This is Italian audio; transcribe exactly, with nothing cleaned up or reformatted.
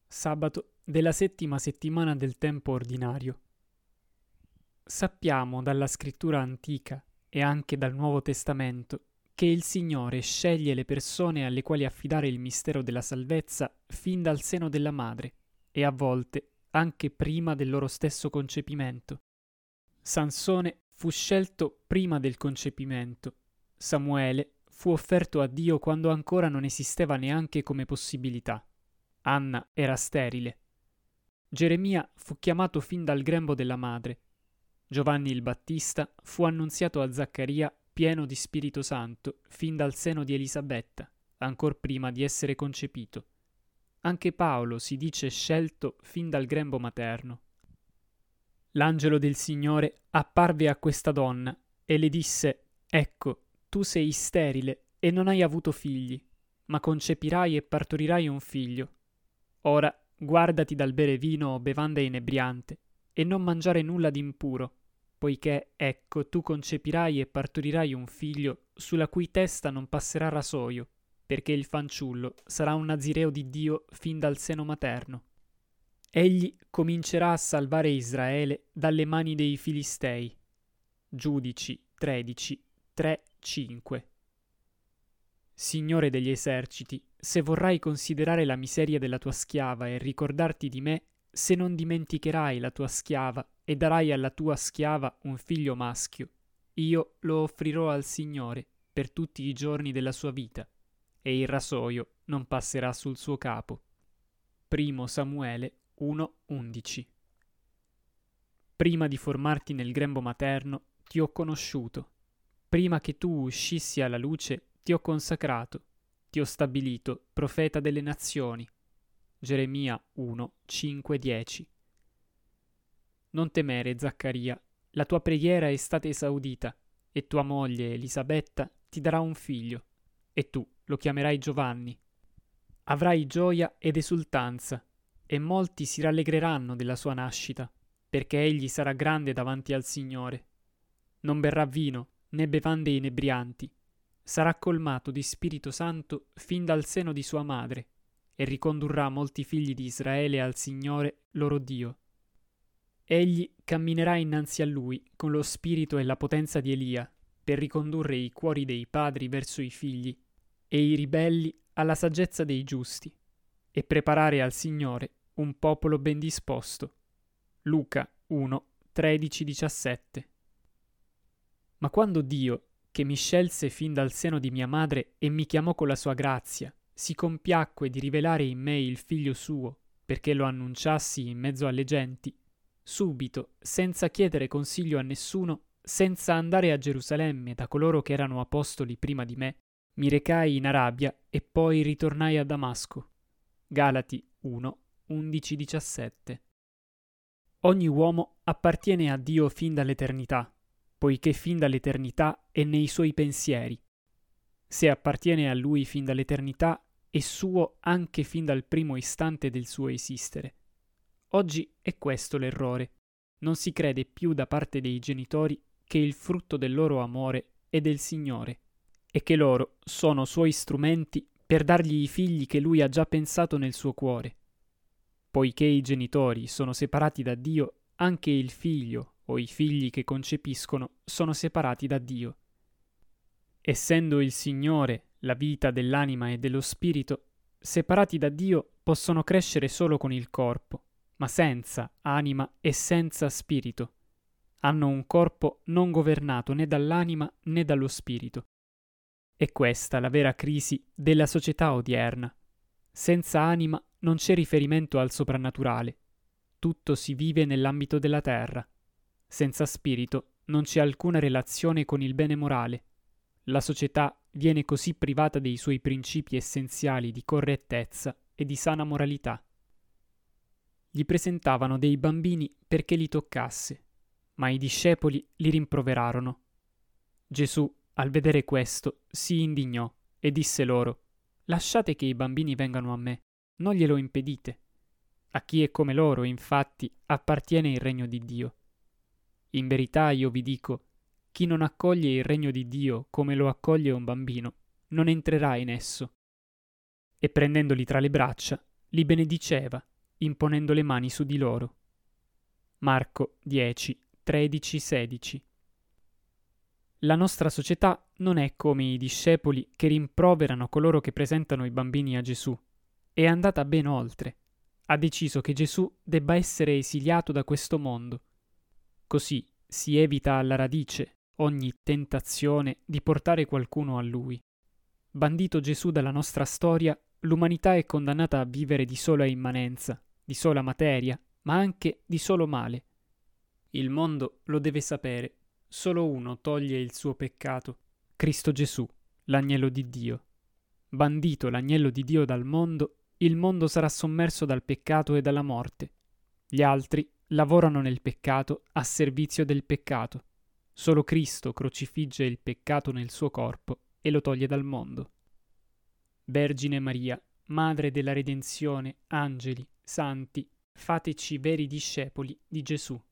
Sabato della settima settimana del tempo ordinario. Sappiamo dalla scrittura antica e anche dal Nuovo Testamento che il Signore sceglie le persone alle quali affidare il mistero della salvezza fin dal seno della madre e a volte anche prima del loro stesso concepimento. Sansone fu scelto prima del concepimento. Samuele fu offerto a Dio quando ancora non esisteva neanche come possibilità. Anna era sterile. Geremia fu chiamato fin dal grembo della madre. Giovanni il Battista fu annunziato a Zaccaria pieno di Spirito Santo fin dal seno di Elisabetta, ancor prima di essere concepito. Anche Paolo si dice scelto fin dal grembo materno. L'angelo del Signore apparve a questa donna e le disse: «Ecco, tu sei sterile e non hai avuto figli, ma concepirai e partorirai un figlio. Ora guardati dal bere vino o bevanda inebriante e non mangiare nulla d'impuro, poiché, ecco, tu concepirai e partorirai un figlio sulla cui testa non passerà rasoio, perché il fanciullo sarà un nazireo di Dio fin dal seno materno. Egli comincerà a salvare Israele dalle mani dei Filistei». Giudici tredici, tre, cinque. Signore degli eserciti, se vorrai considerare la miseria della tua schiava e ricordarti di me, se non dimenticherai la tua schiava e darai alla tua schiava un figlio maschio, io lo offrirò al Signore per tutti i giorni della sua vita, e il rasoio non passerà sul suo capo. Primo Samuele uno undici. Prima di formarti nel grembo materno ti ho conosciuto. Prima che tu uscissi alla luce ti ho consacrato, ti ho stabilito profeta delle nazioni. Geremia uno, cinque, dieci. Non temere, Zaccaria, la tua preghiera è stata esaudita, e tua moglie Elisabetta ti darà un figlio, e tu lo chiamerai Giovanni. Avrai gioia ed esultanza, e molti si rallegreranno della sua nascita, perché egli sarà grande davanti al Signore. Non berrà vino, né bevande inebrianti, sarà colmato di Spirito Santo fin dal seno di sua madre, e ricondurrà molti figli di Israele al Signore loro Dio. Egli camminerà innanzi a lui con lo spirito e la potenza di Elia, per ricondurre i cuori dei padri verso i figli, e i ribelli alla saggezza dei giusti, e preparare al Signore un popolo ben disposto. Luca uno, tredici, diciassette. Ma quando Dio, che mi scelse fin dal seno di mia madre e mi chiamò con la sua grazia, si compiacque di rivelare in me il figlio suo, perché lo annunciassi in mezzo alle genti, subito, senza chiedere consiglio a nessuno, senza andare a Gerusalemme da coloro che erano apostoli prima di me, mi recai in Arabia e poi ritornai a Damasco. Galati uno, undici, diciassette. Ogni uomo appartiene a Dio fin dall'eternità, poiché fin dall'eternità è nei suoi pensieri. Se appartiene a Lui fin dall'eternità, è suo anche fin dal primo istante del suo esistere. Oggi è questo l'errore. Non si crede più da parte dei genitori che il frutto del loro amore è del Signore, e che loro sono suoi strumenti per dargli i figli che Lui ha già pensato nel suo cuore. Poiché i genitori sono separati da Dio, anche il figlio o i figli che concepiscono sono separati da Dio. Essendo il Signore la vita dell'anima e dello spirito, separati da Dio possono crescere solo con il corpo, ma senza anima e senza spirito. Hanno un corpo non governato né dall'anima né dallo spirito. È questa la vera crisi della società odierna. Senza anima non c'è riferimento al soprannaturale. Tutto si vive nell'ambito della terra. Senza spirito non c'è alcuna relazione con il bene morale. La società viene così privata dei suoi principi essenziali di correttezza e di sana moralità. Gli presentavano dei bambini perché li toccasse, ma i discepoli li rimproverarono. Gesù, al vedere questo, si indignò e disse loro: «Lasciate che i bambini vengano a me, non glielo impedite. A chi è come loro, infatti, appartiene il regno di Dio. In verità io vi dico, chi non accoglie il regno di Dio come lo accoglie un bambino, non entrerà in esso». E prendendoli tra le braccia, li benediceva imponendo le mani su di loro. Marco dieci, tredici, sedici. La nostra società non è come i discepoli che rimproverano coloro che presentano i bambini a Gesù. È andata ben oltre. Ha deciso che Gesù debba essere esiliato da questo mondo. Così si evita alla radice ogni tentazione di portare qualcuno a Lui. Bandito Gesù dalla nostra storia, l'umanità è condannata a vivere di sola immanenza, di sola materia, ma anche di solo male. Il mondo lo deve sapere. Solo uno toglie il suo peccato, Cristo Gesù, l'agnello di Dio. Bandito l'agnello di Dio dal mondo, il mondo sarà sommerso dal peccato e dalla morte. Gli altri lavorano nel peccato a servizio del peccato. Solo Cristo crocifigge il peccato nel suo corpo e lo toglie dal mondo. Vergine Maria, Madre della Redenzione, angeli, santi, fateci veri discepoli di Gesù.